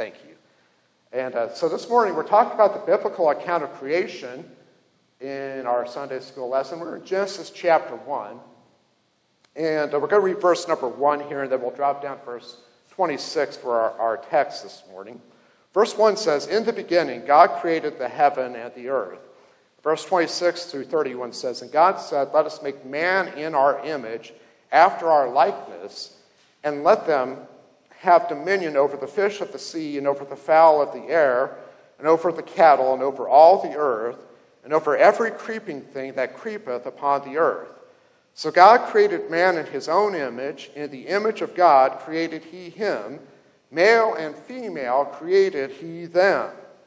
Thank you. And so this morning we're talking about the biblical account of creation in our Sunday school lesson. We're in Genesis chapter 1. And we're going to read verse number 1 here, and then we'll drop down to verse 26 for our text this morning. Verse 1 says, "In the beginning, God created the heaven and the earth." Verse 26 through 31 says, "And God said, let us make man in our image, after our likeness, and let them have dominion over the fish of the sea, and over the fowl of the air, and over the cattle, and over all the earth, and over every creeping thing that creepeth upon the earth. So God created man in his own image. In the image of God created he him. Male and female created he them.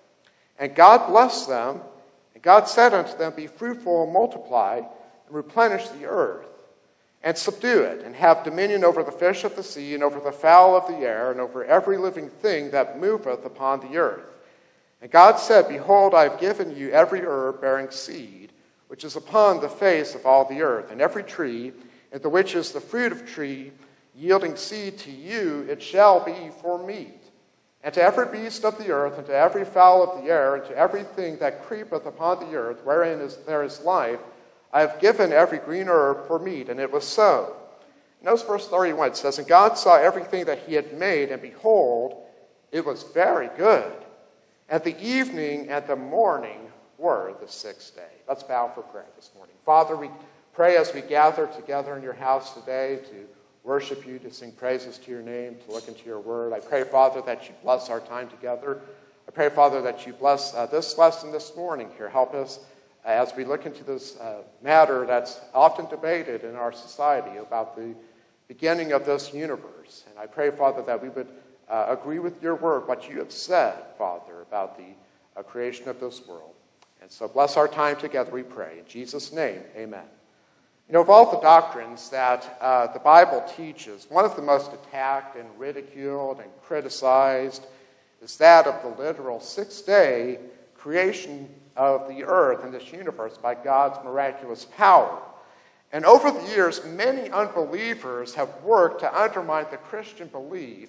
And God blessed them. And God said unto them, Be fruitful and multiply, and replenish the earth, and subdue it, and have dominion over the fish of the sea, and over the fowl of the air, and over every living thing that moveth upon the earth. And God said, Behold, I have given you every herb bearing seed, which is upon the face of all the earth, and every tree, and the which is the fruit of tree, yielding seed to you, it shall be for meat. And to every beast of the earth, and to every fowl of the air, and to everything that creepeth upon the earth, wherein there is life, I have given every green herb for meat. And it was so." Notice verse 31. It says, "And God saw everything that he had made, and behold, it was very good. And the evening and the morning were the sixth day." Let's bow for prayer this morning. Father, we pray as we gather together in your house today to worship you, to sing praises to your name, to look into your word. I pray, Father, that you bless our time together. I pray, Father, that you bless this lesson this morning here. Help us as we look into this matter that's often debated in our society about the beginning of this universe. And I pray, Father, that we would agree with your word, what you have said, Father, about the creation of this world. And so bless our time together, we pray. In Jesus' name, amen. You know, of all the doctrines that the Bible teaches, one of the most attacked and ridiculed and criticized is that of the literal sixth-day creation of the earth and this universe by God's miraculous power. And over the years, many unbelievers have worked to undermine the Christian belief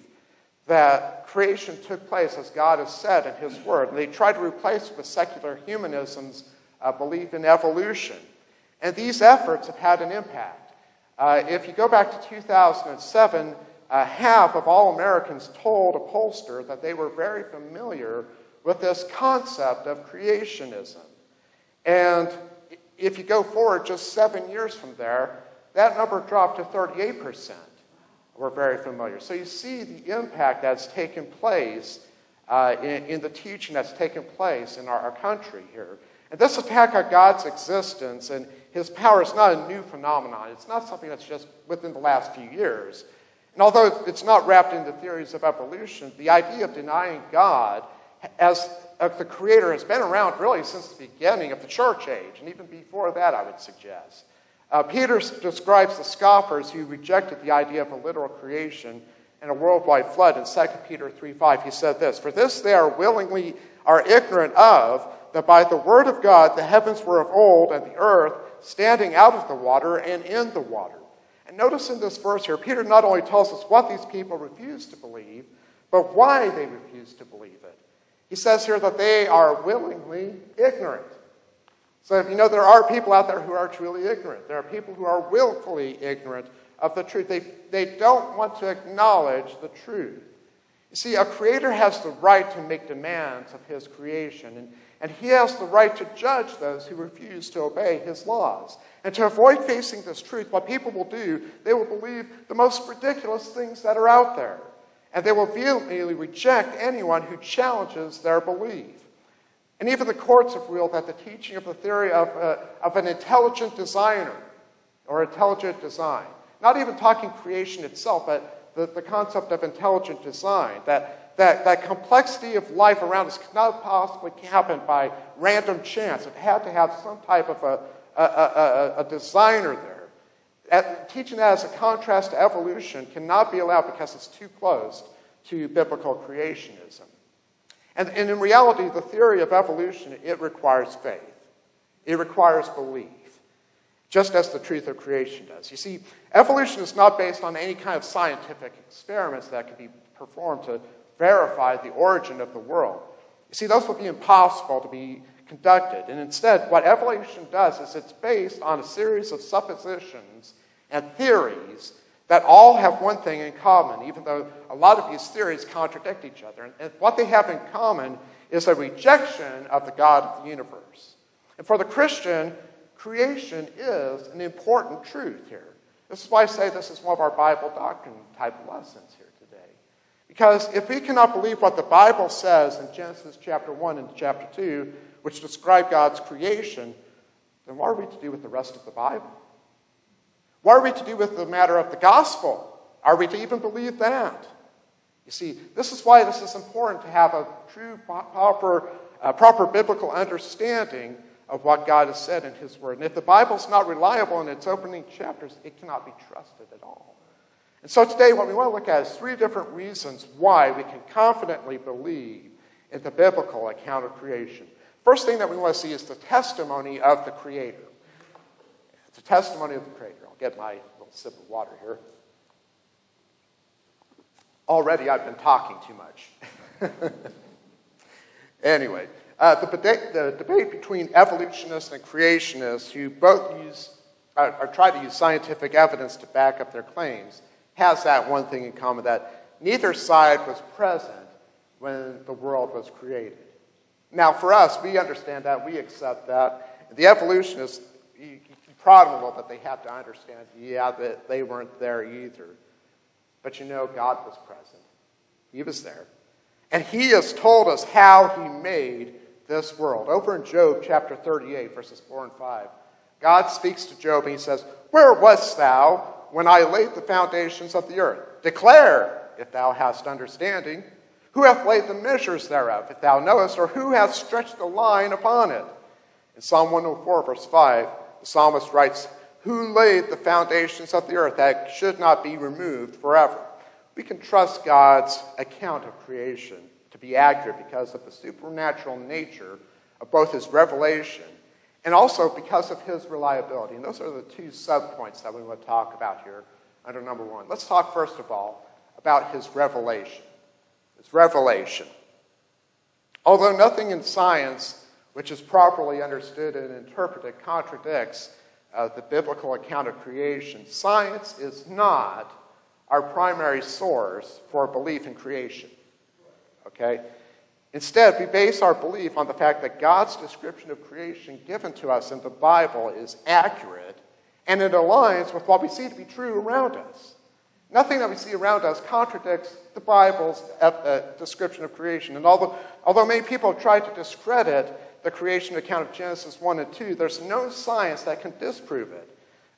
that creation took place as God has said in his word. And they try to replace it with secular humanism's belief in evolution. And these efforts have had an impact. If you go back to 2007, half of all Americans told a pollster that they were very familiar with this concept of creationism. And if you go forward just 7 years from there, that number dropped to 38%. We're very familiar. So you see the impact that's taken place in the teaching that's taken place in our country here. And this attack on God's existence and his power is not a new phenomenon. It's not something that's just within the last few years. And although it's not wrapped into theories of evolution, the idea of denying God as the Creator has been around really since the beginning of the church age, and even before that, I would suggest. Peter describes the scoffers who rejected the idea of a literal creation and a worldwide flood in 2 Peter 3:5. He said this, "For this they are ignorant of, that by the word of God the heavens were of old, and the earth standing out of the water and in the water." And notice in this verse here, Peter not only tells us what these people refused to believe, but why they refused to believe it. He says here that they are willingly ignorant. So, you know, there are people out there who are truly ignorant. There are people who are willfully ignorant of the truth. They don't want to acknowledge the truth. You see, a creator has the right to make demands of his creation, and he has the right to judge those who refuse to obey his laws. And to avoid facing this truth, what people will do, they will believe the most ridiculous things that are out there. And they will vehemently reject anyone who challenges their belief. And even the courts have ruled that the teaching of the theory of an intelligent designer or intelligent design, not even talking creation itself, but the concept of intelligent design, that complexity of life around us cannot possibly happen by random chance. It had to have some type of a designer there. Teaching that as a contrast to evolution cannot be allowed because it's too close to biblical creationism. And in reality, the theory of evolution, it requires faith. It requires belief, just as the truth of creation does. You see, evolution is not based on any kind of scientific experiments that can be performed to verify the origin of the world. You see, those would be impossible to be conducted. And instead, what evolution does is it's based on a series of suppositions and theories that all have one thing in common, even though a lot of these theories contradict each other. And what they have in common is a rejection of the God of the universe. And for the Christian, creation is an important truth here. This is why I say this is one of our Bible doctrine type lessons here today. Because if we cannot believe what the Bible says in Genesis chapter 1 and chapter 2, which describe God's creation, then what are we to do with the rest of the Bible? What are we to do with the matter of the gospel? Are we to even believe that? You see, this is why this is important to have a true, proper biblical understanding of what God has said in his word. And if the Bible's not reliable in its opening chapters, it cannot be trusted at all. And so today what we want to look at is 3 different reasons why we can confidently believe in the biblical account of creation. First thing that we want to see is the testimony of the Creator. The testimony of the Creator. I'll get my little sip of water here. Already I've been talking too much. Anyway, the debate between evolutionists and creationists who both try to use scientific evidence to back up their claims has that one thing in common, that neither side was present when the world was created. Now, for us, we understand that, we accept that. The evolutionists, you probably that they have to understand, that they weren't there either. But you know, God was present. He was there. And he has told us how he made this world. Over in Job chapter 38, verses 4 and 5, God speaks to Job and he says, "Where wast thou when I laid the foundations of the earth? Declare, if thou hast understanding. Who hath laid the measures thereof, if thou knowest, or who hath stretched the line upon it?" In Psalm 104, verse 5, the psalmist writes, "Who laid the foundations of the earth that should not be removed forever?" We can trust God's account of creation to be accurate because of the supernatural nature of both his revelation and also because of his reliability. And those are the 2 subpoints that we want to talk about here under number 1. Let's talk first of all about his revelation. His revelation. Although nothing in science which is properly understood and interpreted contradicts the biblical account of creation, science is not our primary source for belief in creation. Okay? Instead, we base our belief on the fact that God's description of creation given to us in the Bible is accurate, and it aligns with what we see to be true around us. Nothing that we see around us contradicts the Bible's description of creation. And although many people have tried to discredit the creation account of Genesis 1 and 2, there's no science that can disprove it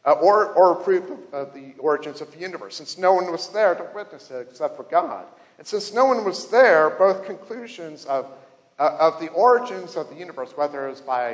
or prove the origins of the universe, since no one was there to witness it except for God. And since no one was there, both conclusions of the origins of the universe, whether it was by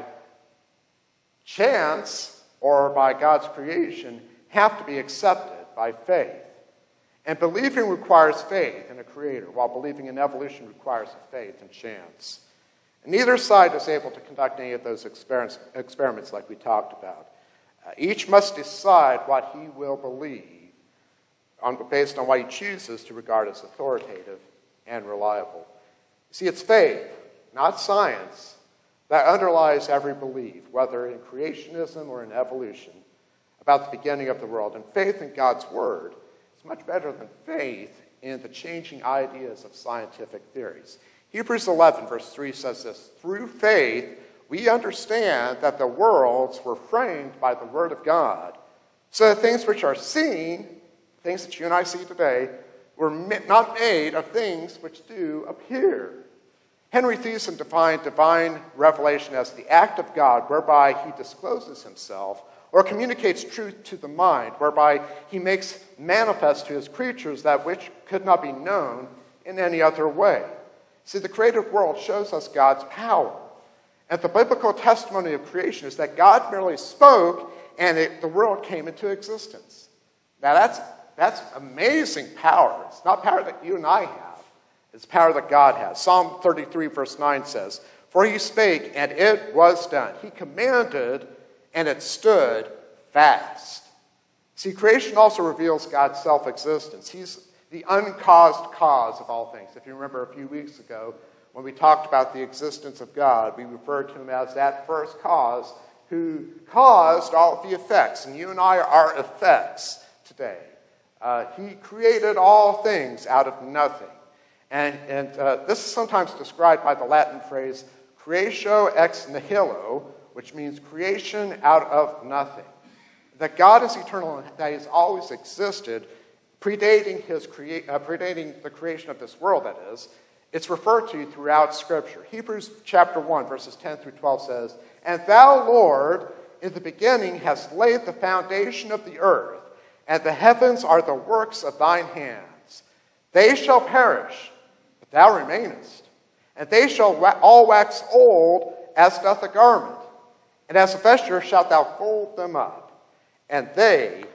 chance or by God's creation, have to be accepted by faith. And believing requires faith in a creator, while believing in evolution requires a faith in chance. And neither side is able to conduct any of those experiments like we talked about. Each must decide what he will believe based on what he chooses to regard as authoritative and reliable. See, it's faith, not science, that underlies every belief, whether in creationism or in evolution, about the beginning of the world. And faith in God's word is much better than faith in the changing ideas of scientific theories. Hebrews 11, verse 3 says this: "Through faith we understand that the worlds were framed by the word of God, so that things which are seen, things that you and I see today, were not made of things which do appear." Henry Thiessen defined divine revelation as the act of God whereby he discloses himself or communicates truth to the mind, whereby he makes manifest to his creatures that which could not be known in any other way. See, the created world shows us God's power. And the biblical testimony of creation is that God merely spoke and the world came into existence. Now that's amazing power. It's not power that you and I have. It's power that God has. Psalm 33 verse 9 says, "For he spake and it was done. He commanded and it stood fast." See, creation also reveals God's self-existence. the uncaused cause of all things. If you remember a few weeks ago, when we talked about the existence of God, we referred to him as that first cause who caused all of the effects. And you and I are effects today. He created all things out of nothing. And this is sometimes described by the Latin phrase creatio ex nihilo, which means creation out of nothing. That God is eternal and that he has always existed, predating the creation of this world, that is. It's referred to throughout Scripture. Hebrews chapter 1, verses 10 through 12 says, "And thou, Lord, in the beginning hast laid the foundation of the earth, and the heavens are the works of thine hands. They shall perish, but thou remainest. And they shall all wax old as doth a garment. And as a vesture shalt thou fold them up. And they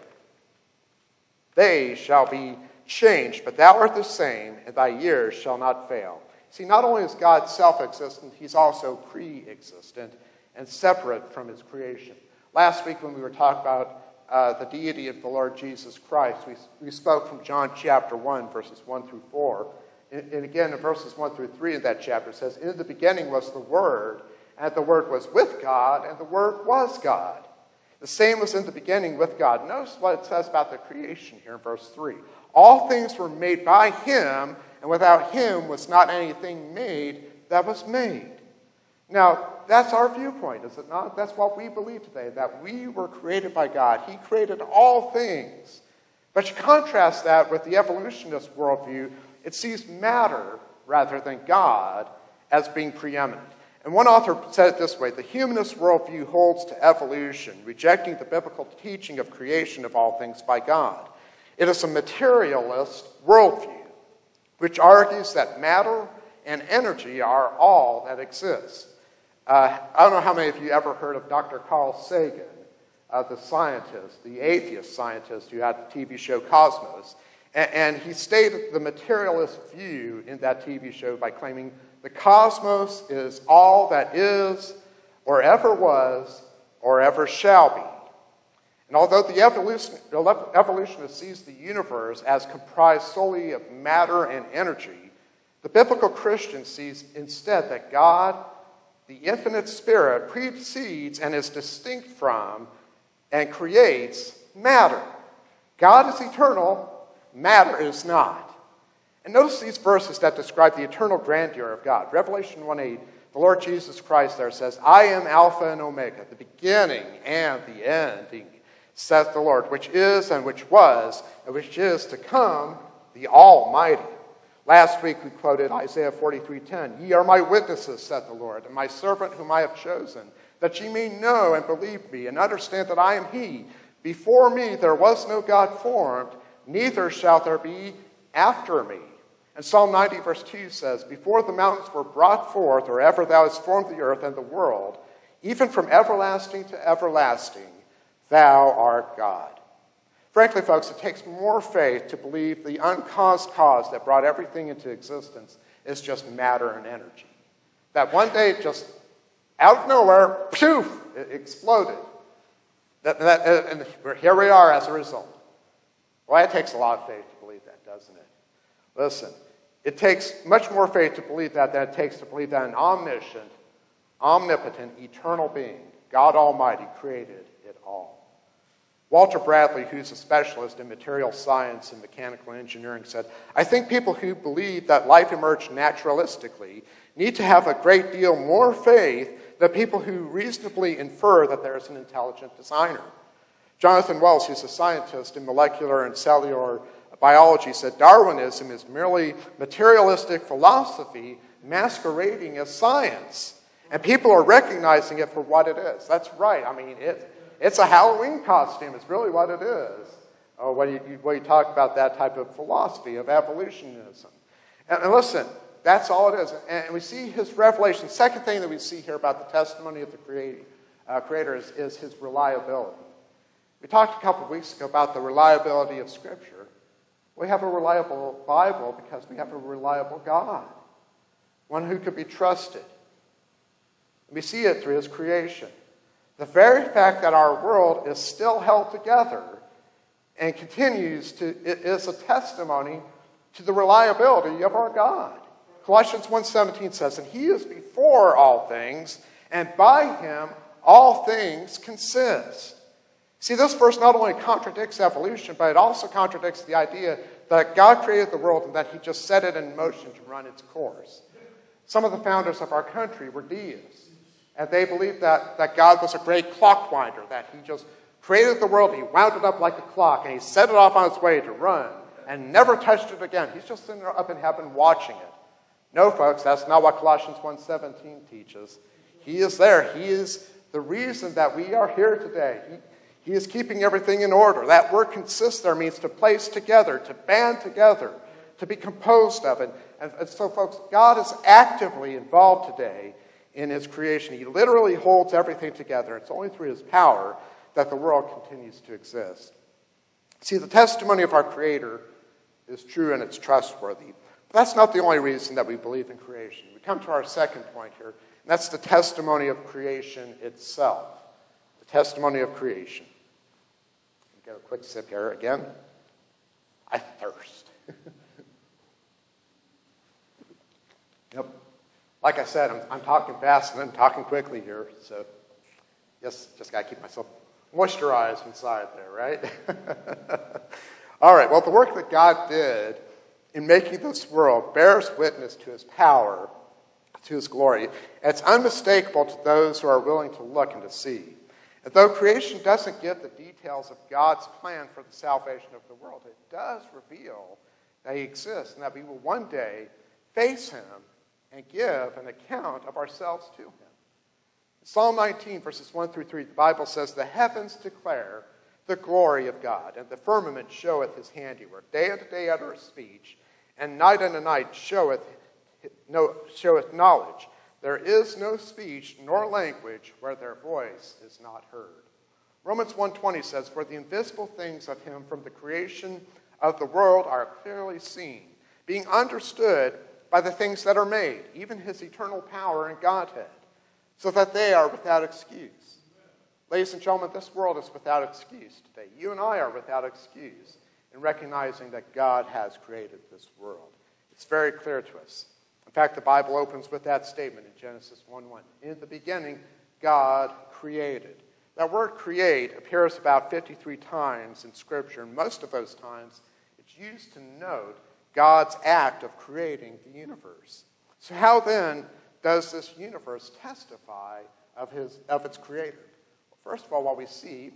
shall be changed, but thou art the same, and thy years shall not fail." See, not only is God self-existent, he's also pre-existent and separate from his creation. Last week when we were talking about the deity of the Lord Jesus Christ, we spoke from John chapter 1, verses 1 through 4. And again, in verses 1 through 3 in that chapter, it says, "In the beginning was the Word, and the Word was with God, and the Word was God. The same was in the beginning with God." Notice what it says about the creation here in verse 3. "All things were made by him, and without him was not anything made that was made." Now, that's our viewpoint, is it not? That's what we believe today, that we were created by God. He created all things. But you contrast that with the evolutionist worldview, it sees matter rather than God as being preeminent. And one author said it this way: "The humanist worldview holds to evolution, rejecting the biblical teaching of creation of all things by God. It is a materialist worldview, which argues that matter and energy are all that exists." I don't know how many of you ever heard of Dr. Carl Sagan, the scientist, the atheist scientist who had the TV show Cosmos. And he stated the materialist view in that TV show by claiming the cosmos is all that is, or ever was, or ever shall be. And although the evolutionist sees the universe as comprised solely of matter and energy, the biblical Christian sees instead that God, the infinite spirit, precedes and is distinct from and creates matter. God is eternal, matter is not. And notice these verses that describe the eternal grandeur of God. Revelation 1:8, the Lord Jesus Christ there says, "I am Alpha and Omega, the beginning and the ending, saith the Lord, which is and which was and which is to come, the Almighty." Last week we quoted Isaiah 43:10, "Ye are my witnesses, saith the Lord, and my servant whom I have chosen, that ye may know and believe me, and understand that I am he. Before me there was no God formed, neither shall there be after me." And Psalm 90 verse 2 says, "Before the mountains were brought forth, or ever thou hast formed the earth and the world, even from everlasting to everlasting, thou art God." Frankly, folks, it takes more faith to believe the uncaused cause that brought everything into existence is just matter and energy. That one day, just out of nowhere, poof, it exploded. And here we are as a result. Well, it takes a lot of faith to believe that, doesn't it? Listen, it takes much more faith to believe that than it takes to believe that an omniscient, omnipotent, eternal being, God Almighty, created it all. Walter Bradley, who's a specialist in material science and mechanical engineering, said, "I think people who believe that life emerged naturalistically need to have a great deal more faith than people who reasonably infer that there is an intelligent designer." Jonathan Wells, who's a scientist in molecular and cellular biology, said, "Darwinism is merely materialistic philosophy masquerading as science. And people are recognizing it for what it is." That's right. I mean, it's a Halloween costume. It's really what it is. When you talk about that type of philosophy of evolutionism. And listen, that's all it is. And we see his revelation. Second thing that we see here about the testimony of the Creator is his reliability. We talked a couple of weeks ago about the reliability of Scripture. We have a reliable Bible because we have a reliable God, one who could be trusted. We see it through his creation. The very fact that our world is still held together and continues to, it is a testimony to the reliability of our God. Colossians 1:17 says, and he is before all things, and by him all things consist. See, this verse not only contradicts evolution, but it also contradicts the idea that God created the world and that he just set it in motion to run its course. Some of the founders of our country were deists, and they believed that God was a great clock winder, that he just created the world, he wound it up like a clock, and he set it off on its way to run, and never touched it again. He's just sitting up in heaven watching it. No, folks, that's not what Colossians 1:17 teaches. He is there. He is the reason that we are here today. He is keeping everything in order. That word consist there means to place together, to band together, to be composed of. And so, folks, God is actively involved today in his creation. He literally holds everything together. It's only through his power that the world continues to exist. See, the testimony of our Creator is true and it's trustworthy. But that's not the only reason that we believe in creation. We come to our second point here, and that's the testimony of creation itself. The testimony of creation. Get a quick sip here again. I thirst. Yep. Like I said, I'm talking fast and I'm talking quickly here, so just got to keep myself moisturized inside there, right? All right, well, the work that God did in making this world bears witness to his power, to his glory. It's unmistakable to those who are willing to look and to see. And though creation doesn't give the details of God's plan for the salvation of the world, it does reveal that he exists and that we will one day face him and give an account of ourselves to him. In Psalm 19, verses 1 through 3, the Bible says, the heavens declare the glory of God, and the firmament showeth his handiwork. Day unto day uttereth speech, and night unto night showeth knowledge. There is no speech nor language where their voice is not heard. Romans 1:20 says, for the invisible things of him from the creation of the world are clearly seen, being understood by the things that are made, even his eternal power and Godhead, so that they are without excuse. Ladies and gentlemen, this world is without excuse today. You and I are without excuse in recognizing that God has created this world. It's very clear to us. In fact, the Bible opens with that statement in Genesis 1:1. In the beginning, God created. That word create appears about 53 times in Scripture, and most of those times it's used to note God's act of creating the universe. So how then does this universe testify of its creator? Well, first of all, what we see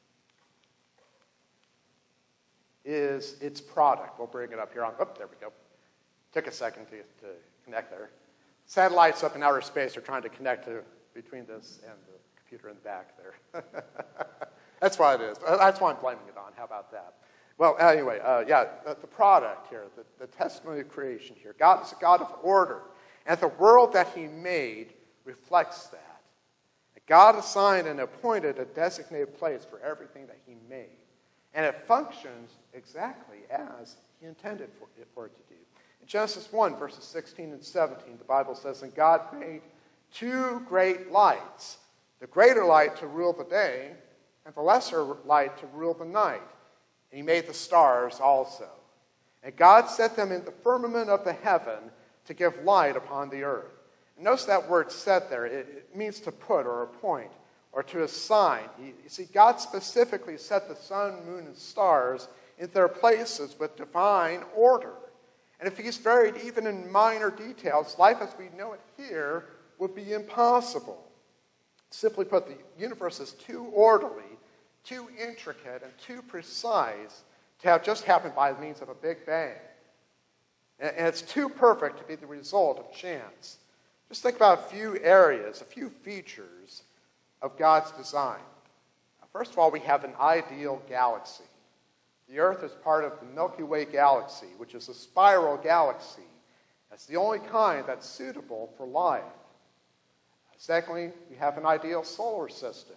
is its product. We'll bring it up here on, there we go. Took a second to connect there. Satellites up in outer space are trying to connect between this and the computer in the back there. That's what it is. That's why I'm blaming it on. How about that? Well, anyway, the product here, the testimony of creation here. God is a God of order, and the world that he made reflects that. God assigned and appointed a designated place for everything that he made, and it functions exactly as he intended for it to do. In Genesis 1, verses 16 and 17, the Bible says, and God made two great lights, the greater light to rule the day, and the lesser light to rule the night. And he made the stars also. And God set them in the firmament of the heaven to give light upon the earth. And notice that word set there. It means to put or appoint or to assign. You see, God specifically set the sun, moon, and stars in their places with divine order. And if he's varied even in minor details, life as we know it here would be impossible. Simply put, the universe is too orderly, too intricate, and too precise to have just happened by means of a big bang. And it's too perfect to be the result of chance. Just think about a few areas, a few features of God's design. Now, first of all, we have an ideal galaxy. The Earth is part of the Milky Way galaxy, which is a spiral galaxy. That's the only kind that's suitable for life. Secondly, we have an ideal solar system.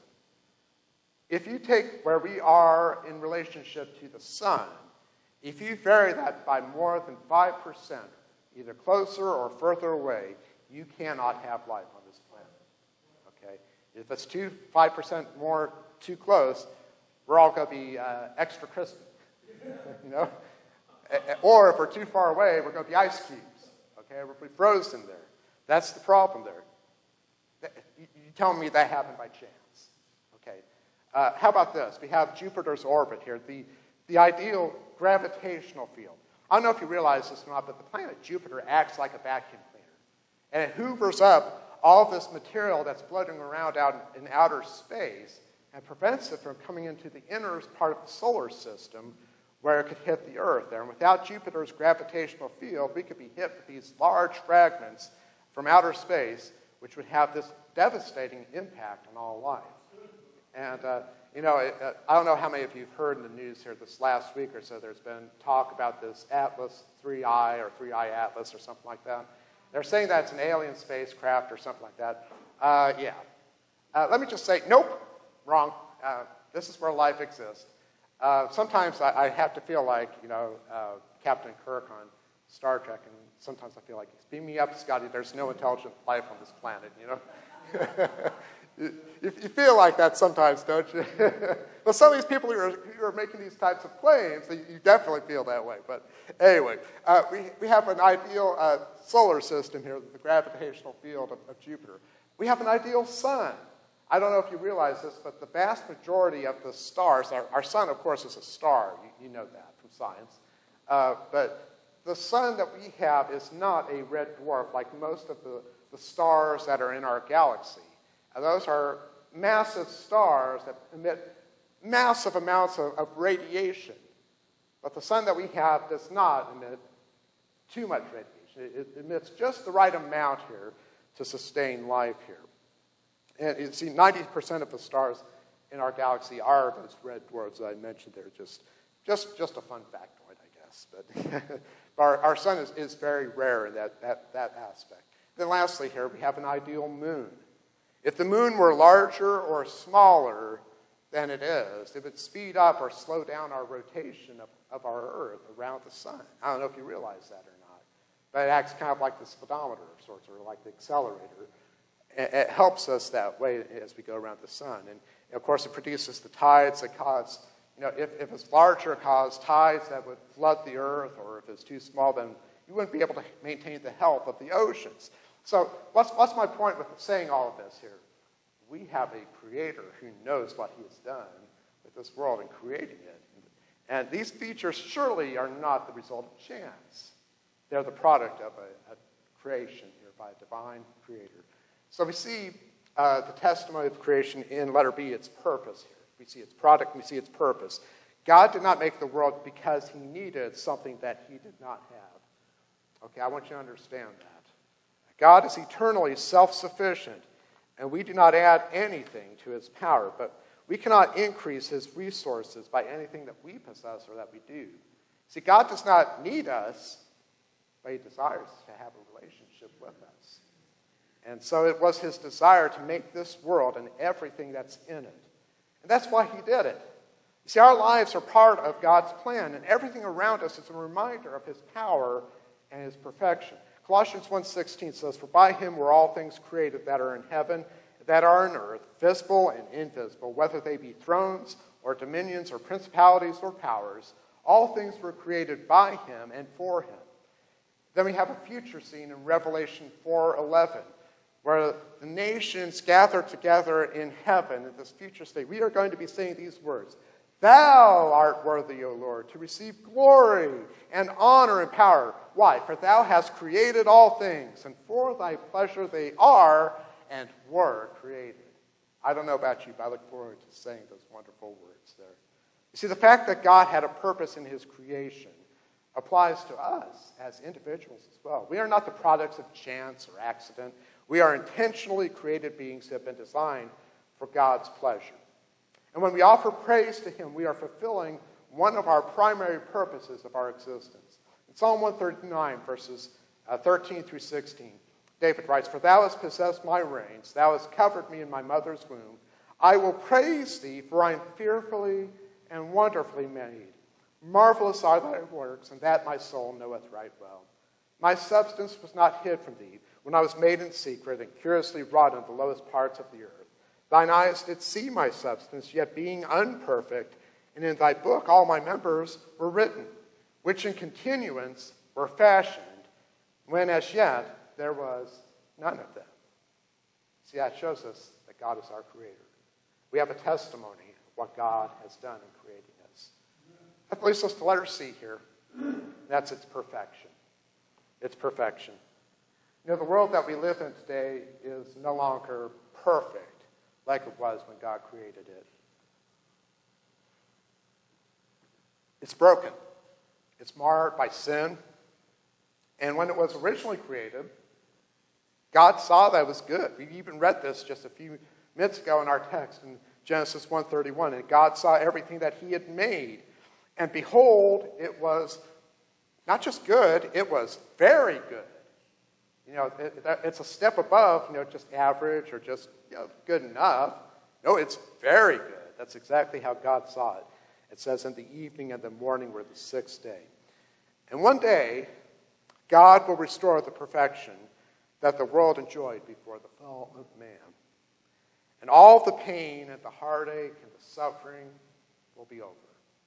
If you take where we are in relationship to the sun, if you vary that by more than 5%, either closer or further away, you cannot have life on this planet. Okay? If it's 5% more too close, we're all going to be extra crispy. You know? Or if we're too far away, we're going to be ice cubes. Okay, we'll be frozen there. That's the problem there. You tell me that happened by chance. Okay. How about this? We have Jupiter's orbit here, the ideal gravitational field. I don't know if you realize this or not, but the planet Jupiter acts like a vacuum cleaner. And it hoovers up all this material that's floating around out in outer space and prevents it from coming into the inner part of the solar system where it could hit the Earth there. And without Jupiter's gravitational field, we could be hit with these large fragments from outer space, which would have this devastating impact on all life. And, I don't know how many of you have heard in the news here this last week or so, there's been talk about this Atlas 3I or 3I Atlas or something like that. They're saying that it's an alien spacecraft or something like that. Yeah. Let me just say, nope, wrong. This is where life exists. Sometimes I have to feel like, Captain Kirk on Star Trek, and sometimes I feel like, beam me up, Scotty, there's no intelligent life on this planet, You feel like that sometimes, don't you? Well, some of these people who are making these types of claims, you definitely feel that way. But anyway, we have an ideal solar system here, the gravitational field of Jupiter. We have an ideal sun. I don't know if you realize this, but the vast majority of the stars, our sun, of course, is a star. You know that from science. But the sun that we have is not a red dwarf like most of the stars that are in our galaxy. Those are massive stars that emit massive amounts of radiation. But the sun that we have does not emit too much radiation. It emits just the right amount here to sustain life here. And you see, 90% of the stars in our galaxy are those red dwarfs that I mentioned there. Just a fun factoid, I guess. But our sun is very rare in that aspect. Then lastly here, we have an ideal moon. If the moon were larger or smaller than it is, it would speed up or slow down our rotation of our Earth around the sun. I don't know if you realize that or not. But it acts kind of like the speedometer of sorts, or like the accelerator. It helps us that way as we go around the sun. And of course, it produces the tides that cause, if it's larger, cause tides that would flood the Earth, or if it's too small, then you wouldn't be able to maintain the health of the oceans. So what's my point with saying all of this here? We have a creator who knows what he has done with this world in creating it. And these features surely are not the result of chance. They're the product of a creation here by a divine creator. So we see the testimony of creation in letter B, its purpose here. We see its product, we see its purpose. God did not make the world because he needed something that he did not have. Okay, I want you to understand that. God is eternally self-sufficient, and we do not add anything to his power, but we cannot increase his resources by anything that we possess or that we do. See, God does not need us, but he desires to have a relationship with us. And so it was his desire to make this world and everything that's in it. And that's why he did it. You see, our lives are part of God's plan, and everything around us is a reminder of his power and his perfection. Colossians 1:16 says, "For by him were all things created that are in heaven, that are on earth, visible and invisible, whether they be thrones or dominions or principalities or powers. All things were created by him and for him." Then we have a future scene in Revelation 4:11, where the nations gather together in heaven in this future state. We are going to be saying these words, "Thou art worthy, O Lord, to receive glory and honor and power." Why? "For thou hast created all things, and for thy pleasure they are and were created." I don't know about you, but I look forward to saying those wonderful words there. You see, the fact that God had a purpose in his creation applies to us as individuals as well. We are not the products of chance or accident. We are intentionally created beings who have been designed for God's pleasure. And when we offer praise to him, we are fulfilling one of our primary purposes of our existence. In Psalm 139, verses 13 through 16, David writes, "For thou hast possessed my reins, thou hast covered me in my mother's womb. I will praise thee, for I am fearfully and wonderfully made. Marvelous are thy works, and that my soul knoweth right well. My substance was not hid from thee, when I was made in secret and curiously wrought in the lowest parts of the earth. Thine eyes did see my substance, yet being unperfect, and in thy book all my members were written, which in continuance were fashioned, when as yet there was none of them. See, that shows us that God is our creator. We have a testimony of what God has done in creating us. That leads us to letter C here. That's its perfection. Its perfection. You know, the world that we live in today is no longer perfect like it was when God created it. It's broken. It's marred by sin. And when it was originally created, God saw that it was good. We even read this just a few minutes ago in our text in Genesis 1:31. And God saw everything that he had made. And behold, it was not just good, it was very good. You know, it's a step above, just average or just good enough. No, it's very good. That's exactly how God saw it. It says, in the evening and the morning were the sixth day. And one day, God will restore the perfection that the world enjoyed before the fall of man. And all the pain and the heartache and the suffering will be over.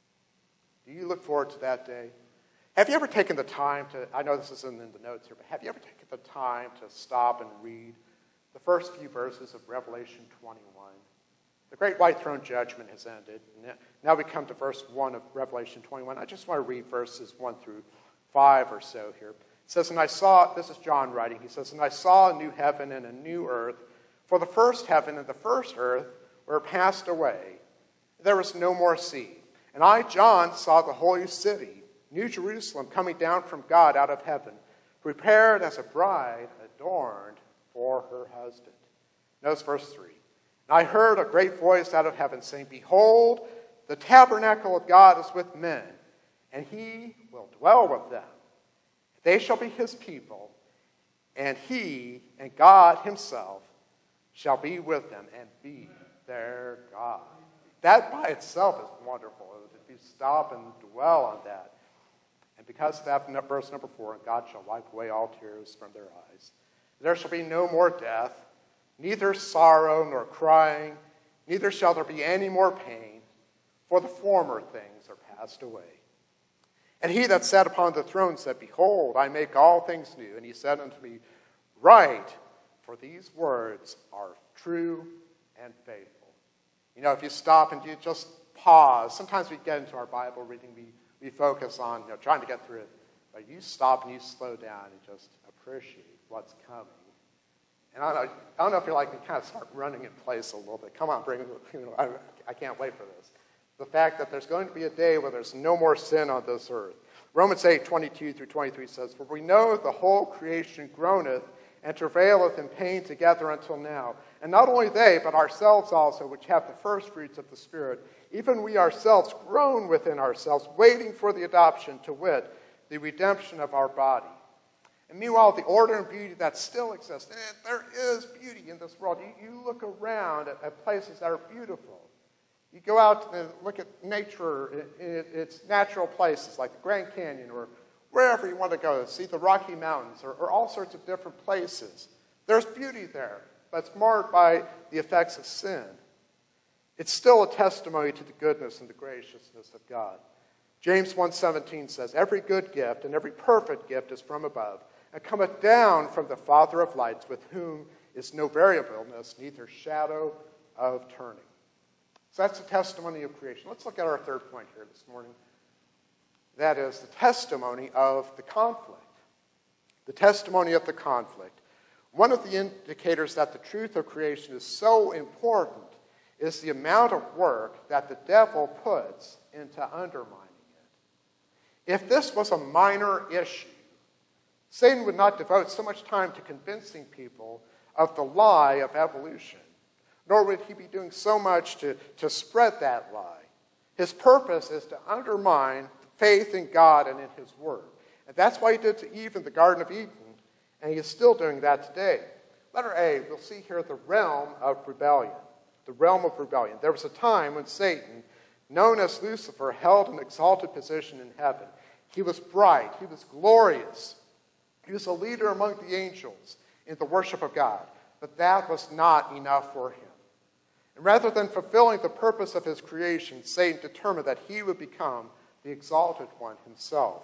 Do you look forward to that day? Have you ever taken the time to, I know this isn't in the notes here, but have you ever taken the time to stop and read the first few verses of Revelation 21? The great white throne judgment has ended. Now we come to verse 1 of Revelation 21. I just want to read verses 1 through 5 or so here. It says, and I saw, this is John writing, he says, and I saw a new heaven and a new earth, for the first heaven and the first earth were passed away. There was no more sea. And I, John, saw the holy city, New Jerusalem, coming down from God out of heaven, prepared as a bride adorned for her husband. Notice verse 3. And I heard a great voice out of heaven saying, behold, the tabernacle of God is with men, and he will dwell with them. They shall be his people, and he and God himself shall be with them and be their God. That by itself is wonderful. If you stop and dwell on that. And because of that, verse number 4, and God shall wipe away all tears from their eyes. There shall be no more death, neither sorrow nor crying, neither shall there be any more pain, for the former things are passed away. And he that sat upon the throne said, behold, I make all things new. And he said unto me, write, for these words are true and faithful. You know, if you stop and you just pause, sometimes we get into our Bible reading, we focus on trying to get through it. But you stop and you slow down and just appreciate what's coming. And I don't know if you're like me, kind of start running in place a little bit. Come on, bring it. I can't wait for this. The fact that there's going to be a day where there's no more sin on this earth. Romans 8:22-23 says, for we know the whole creation groaneth and travaileth in pain together until now. And not only they, but ourselves also, which have the first fruits of the Spirit, even we ourselves groan within ourselves, waiting for the adoption, to wit, the redemption of our body. And meanwhile, the order and beauty that still exists, and there is beauty in this world. You look around at places that are beautiful. You go out and look at nature, its natural places like the Grand Canyon or wherever you want to go, see the Rocky Mountains or all sorts of different places. There's beauty there, but it's marred by the effects of sin. It's still a testimony to the goodness and the graciousness of God. James 1:17 says, every good gift and every perfect gift is from above, and cometh down from the Father of lights, with whom is no variableness, neither shadow of turning. So that's the testimony of creation. Let's look at our third point here this morning. That is the testimony of the conflict. The testimony of the conflict. One of the indicators that the truth of creation is so important is the amount of work that the devil puts into undermining it. If this was a minor issue, Satan would not devote so much time to convincing people of the lie of evolution, nor would he be doing so much to spread that lie. His purpose is to undermine faith in God and in his word. And that's why he did to Eve in the Garden of Eden, and he is still doing that today. Letter A, we'll see here the realm of rebellion. The realm of rebellion. There was a time when Satan, known as Lucifer, held an exalted position in heaven. He was bright. He was glorious. He was a leader among the angels in the worship of God. But that was not enough for him. And rather than fulfilling the purpose of his creation, Satan determined that he would become the exalted one himself.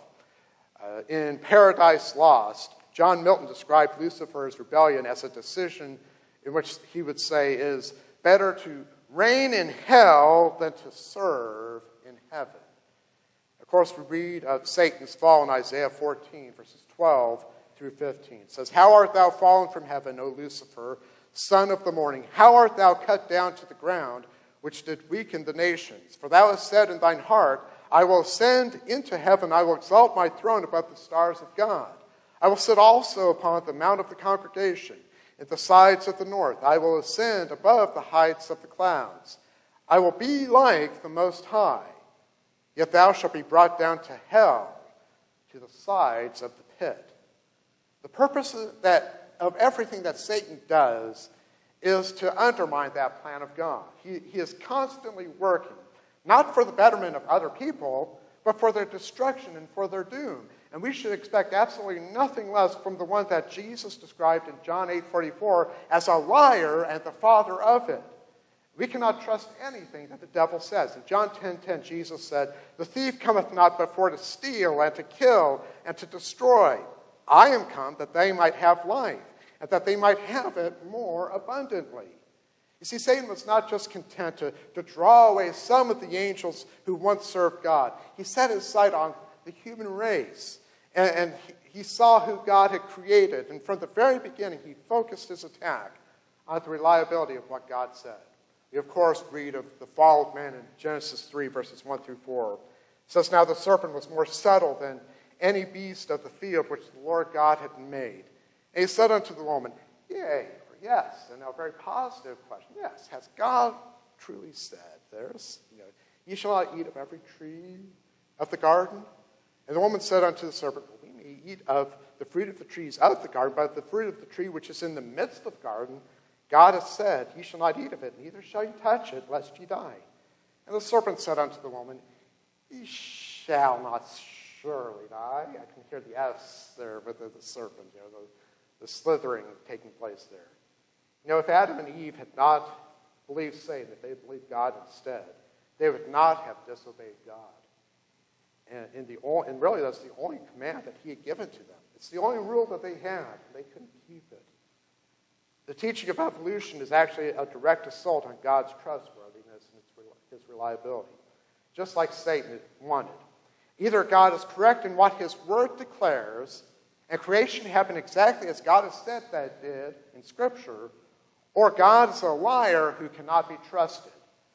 In Paradise Lost, John Milton described Lucifer's rebellion as a decision in which he would say is better to reign in hell than to serve in heaven. Of course, we read of Satan's fall in Isaiah 14, verses 12 through 15. It says, "How art thou fallen from heaven, O Lucifer, son of the morning? How art thou cut down to the ground, which did weaken the nations? For thou hast said in thine heart, I will ascend into heaven, I will exalt my throne above the stars of God. I will sit also upon the mount of the congregation, at the sides of the north. I will ascend above the heights of the clouds. I will be like the Most High. Yet thou shalt be brought down to hell, to the sides of the pit." The purpose of everything that Satan does is to undermine that plan of God. He is constantly working, not for the betterment of other people, but for their destruction and for their doom. And we should expect absolutely nothing less from the one that Jesus described in John 8:44 as a liar and the father of it. We cannot trust anything that the devil says. In John 10:10, Jesus said, "The thief cometh not but for to steal and to kill and to destroy. I am come that they might have life, and that they might have it more abundantly." You see, Satan was not just content to draw away some of the angels who once served God. He set his sight on the human race, and he saw who God had created. And from the very beginning, he focused his attack on the reliability of what God said. We, of course, read of the fall of man in Genesis 3, verses 1 through 4. It says, "Now the serpent was more subtle than any beast of the field which the Lord God had made. And he said unto the woman, Yea, or yes," and now a very positive question, yes, has God truly said, "Ye shall not eat of every tree of the garden"? And the woman said unto the serpent, "We may eat of the fruit of the trees of the garden, but the fruit of the tree which is in the midst of the garden, God hath said, Ye shall not eat of it, neither shall ye touch it, lest ye die. And the serpent said unto the woman, Ye shall not surely die." I can hear the S there with the serpent, the slithering taking place there. If Adam and Eve had not believed Satan, if they had believed God instead, they would not have disobeyed God. And really, that's the only command that he had given to them. It's the only rule that they had, and they couldn't keep it. The teaching of evolution is actually a direct assault on God's trustworthiness and his reliability, just like Satan wanted. Either God is correct in what his word declares, and creation happened exactly as God has said that it did in Scripture, or God is a liar who cannot be trusted.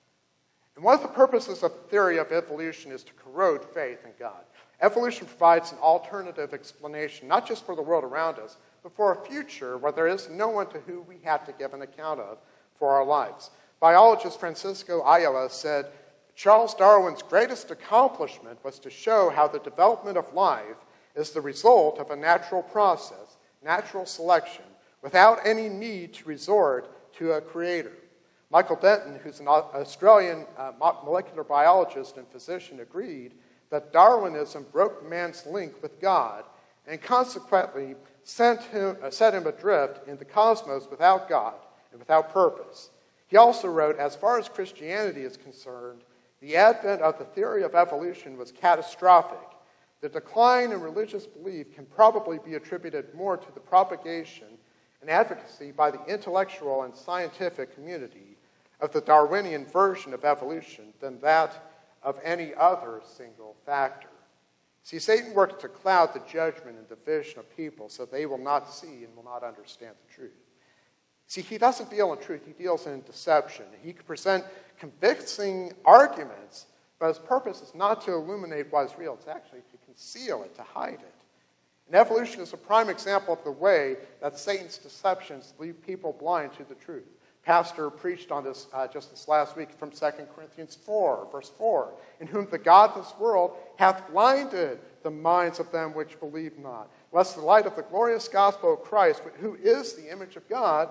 And one of the purposes of the theory of evolution is to corrode faith in God. Evolution provides an alternative explanation, not just for the world around us, but for a future where there is no one to whom we have to give an account of for our lives. Biologist Francisco Ayala said, "Charles Darwin's greatest accomplishment was to show how the development of life is the result of a natural process, natural selection, without any need to resort to a creator." Michael Denton, who's an Australian molecular biologist and physician, agreed that Darwinism broke man's link with God and consequently set him adrift in the cosmos without God and without purpose. He also wrote, "As far as Christianity is concerned, the advent of the theory of evolution was catastrophic. The decline in religious belief can probably be attributed more to the propagation and advocacy by the intellectual and scientific community of the Darwinian version of evolution than that of any other single factor." See, Satan works to cloud the judgment and the vision of people so they will not see and will not understand the truth. See, he doesn't deal in truth, he deals in deception. He can present convincing arguments, but his purpose is not to illuminate what is real, it's actually to conceal it, to hide it. And evolution is a prime example of the way that Satan's deceptions leave people blind to the truth. Pastor preached on this just this last week from 2 Corinthians 4, verse 4, "In whom the God of this world hath blinded the minds of them which believe not, lest the light of the glorious gospel of Christ, who is the image of God,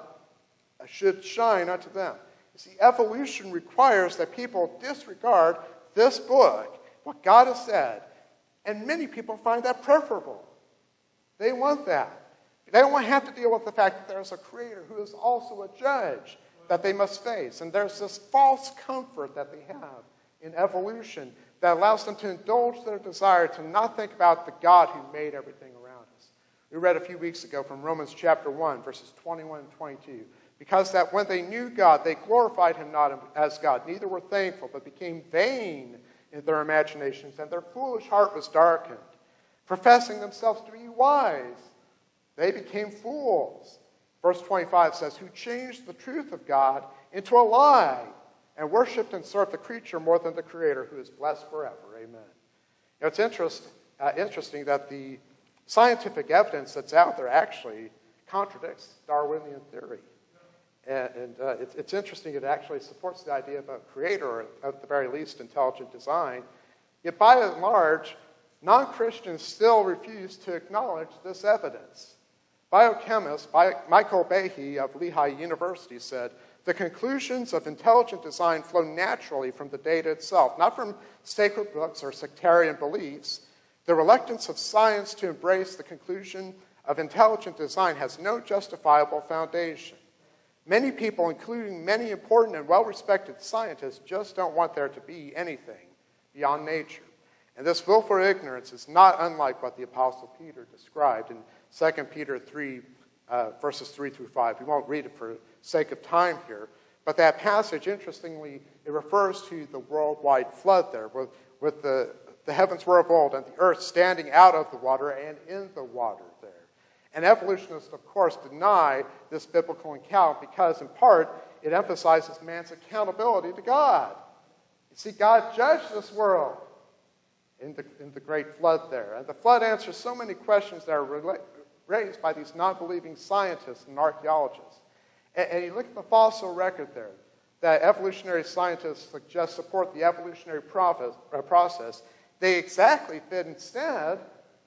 should shine unto them." You see, evolution requires that people disregard this book, what God has said, and many people find that preferable. They want that. They don't want to have to deal with the fact that there's a creator who is also a judge that they must face. And there's this false comfort that they have in evolution that allows them to indulge their desire to not think about the God who made everything around us. We read a few weeks ago from Romans chapter 1, verses 21 and 22. Because that when they knew God, they glorified him not as God, neither were thankful, but became vain in their imaginations, and their foolish heart was darkened. Professing themselves to be wise, they became fools. Verse 25 says, who changed the truth of God into a lie, and worshipped and served the creature more than the Creator, who is blessed forever. Amen. You know, it's interesting that the scientific evidence that's out there actually contradicts Darwinian theory. And it's interesting, it actually supports the idea of a creator, or at the very least, intelligent design. Yet by and large, non-Christians still refuse to acknowledge this evidence. Biochemist Michael Behe of Lehigh University said, the conclusions of intelligent design flow naturally from the data itself, not from sacred books or sectarian beliefs. The reluctance of science to embrace the conclusion of intelligent design has no justifiable foundation. Many people, including many important and well-respected scientists, just don't want there to be anything beyond nature. And this willful ignorance is not unlike what the Apostle Peter described in 2 Peter 3, verses 3 through 5. We won't read it for sake of time here. But that passage, interestingly, it refers to the worldwide flood there, with the heavens were of old and the earth standing out of the water and in the water there. And evolutionists, of course, deny this biblical account because, in part, it emphasizes man's accountability to God. You see, God judged this world in the great flood there. And the flood answers so many questions that are raised by these non-believing scientists and archaeologists. And you look at the fossil record there, that evolutionary scientists suggest support the evolutionary process. They exactly fit instead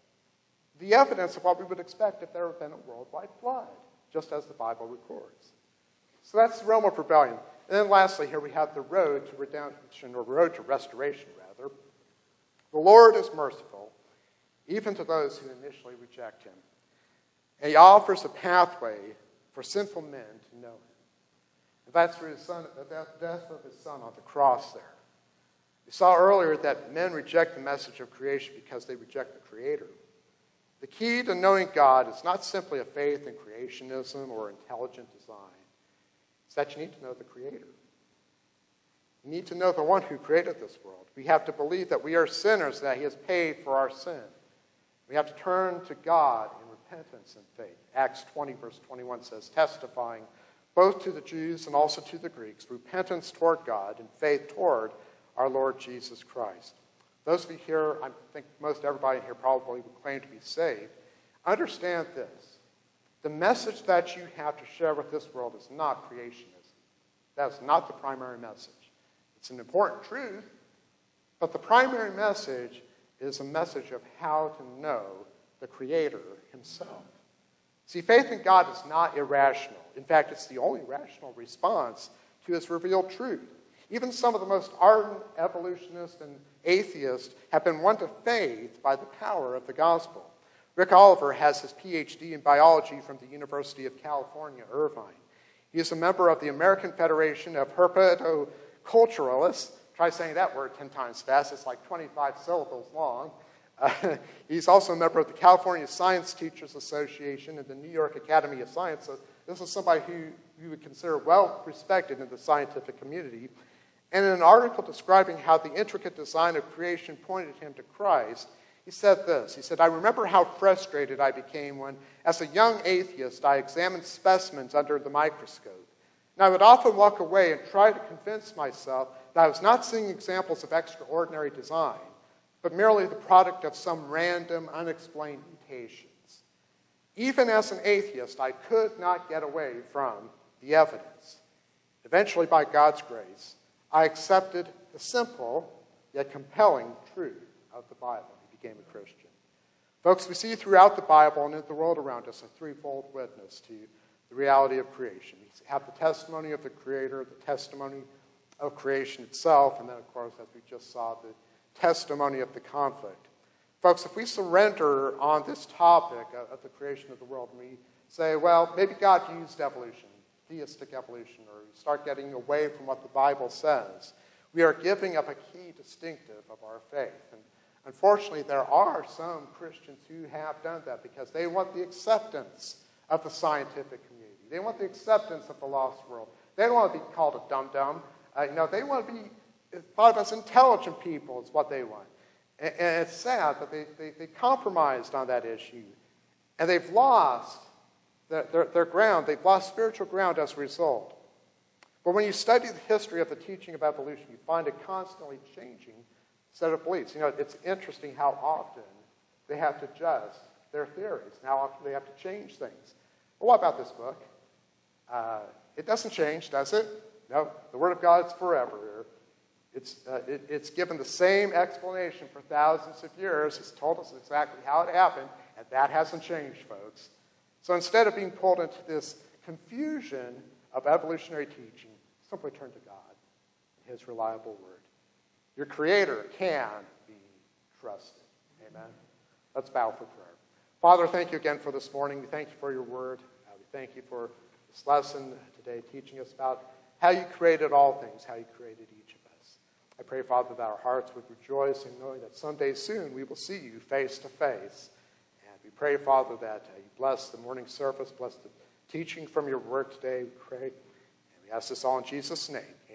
the evidence of what we would expect if there had been a worldwide flood, just as the Bible records. So that's the realm of rebellion. And then lastly, here we have the road to redemption, or road to restoration, rather. The Lord is merciful, even to those who initially reject him. And he offers a pathway for sinful men to know him. And that's through the death of his son on the cross there. We saw earlier that men reject the message of creation because they reject the Creator. The key to knowing God is not simply a faith in creationism or intelligent design. It's that you need to know the Creator. You need to know the one who created this world. We have to believe that we are sinners, that he has paid for our sin. We have to turn to God in repentance and faith. Acts 20, verse 21 says, testifying both to the Jews and also to the Greeks, repentance toward God and faith toward our Lord Jesus Christ. Those of you here, I think most everybody here probably would claim to be saved. Understand this. The message that you have to share with this world is not creationism. That is not the primary message. It's an important truth, but the primary message is a message of how to know the Creator himself. See, faith in God is not irrational. In fact, it's the only rational response to his revealed truth. Even some of the most ardent evolutionists and atheists have been won to faith by the power of the gospel. Rick Oliver has his PhD in biology from the University of California, Irvine. He is a member of the American Federation of Herpetoculturalists. Try saying that word 10 times fast. It's like 25 syllables long. He's also a member of the California Science Teachers Association and the New York Academy of Science. So this is somebody who you would consider well respected in the scientific community. And in an article describing how the intricate design of creation pointed him to Christ, he said this. He said, I remember how frustrated I became when, as a young atheist, I examined specimens under the microscope. And I would often walk away and try to convince myself that I was not seeing examples of extraordinary design, but merely the product of some random, unexplained mutations. Even as an atheist, I could not get away from the evidence. Eventually, by God's grace, I accepted the simple yet compelling truth of the Bible and became a Christian. Folks, we see throughout the Bible and in the world around us a threefold witness to the reality of creation. We have the testimony of the Creator, the testimony of creation itself, and then, of course, as we just saw, the testimony of the conflict. Folks, if we surrender on this topic of the creation of the world, and we say, well, maybe God used evolution, theistic evolution, or start getting away from what the Bible says, We are giving up a key distinctive of our faith. And unfortunately, there are some Christians who have done that because they want the acceptance of the scientific community. They want the acceptance of the lost world. They don't want to be called a dum-dum. They want to be thought of as intelligent people is what they want. And it's sad, but they compromised on that issue. And they've lost their ground. They've lost spiritual ground as a result. But when you study the history of the teaching of evolution, you find a constantly changing set of beliefs. It's interesting how often they have to adjust their theories and how often they have to change things. But what about this book? It doesn't change, does it? No, the Word of God is forever. It's given the same explanation for thousands of years. It's told us exactly how it happened, and that hasn't changed, folks. So instead of being pulled into this confusion of evolutionary teaching, simply turn to God and His reliable Word. Your Creator can be trusted. Amen. Let's bow for prayer. Father, thank you again for this morning. We thank you for your Word. We thank you for this lesson today teaching us about how you created all things, how you created each of us. I pray, Father, that our hearts would rejoice in knowing that someday soon we will see you face to face. And we pray, Father, that you bless the morning service, bless the teaching from your word today, we pray. And we ask this all in Jesus' name.